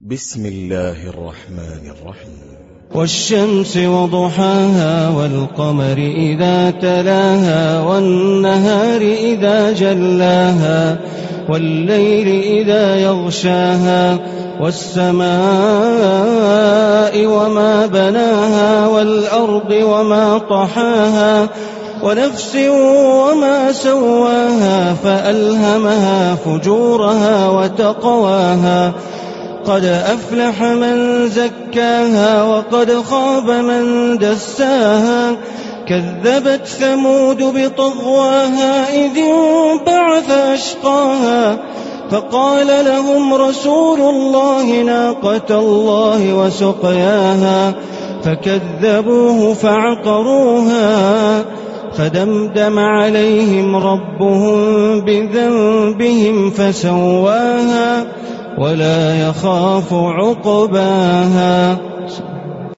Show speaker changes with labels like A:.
A: بسم الله الرحمن الرحيم.
B: والشمس وضحاها والقمر إذا تلاها والنهار إذا جلاها والليل إذا يغشاها والسماء وما بناها والأرض وما طحاها ونفس وما سواها فألهمها فجورها وتقواها قد أفلح من زكاها وقد خاب من دساها كذبت ثمود بطغواها إذ انبعث أشقاها فقال لهم رسول الله ناقة الله وسقياها فكذبوه فعقروها فدمدم عليهم ربهم بذنبهم فسواها ولا يخاف عقباها.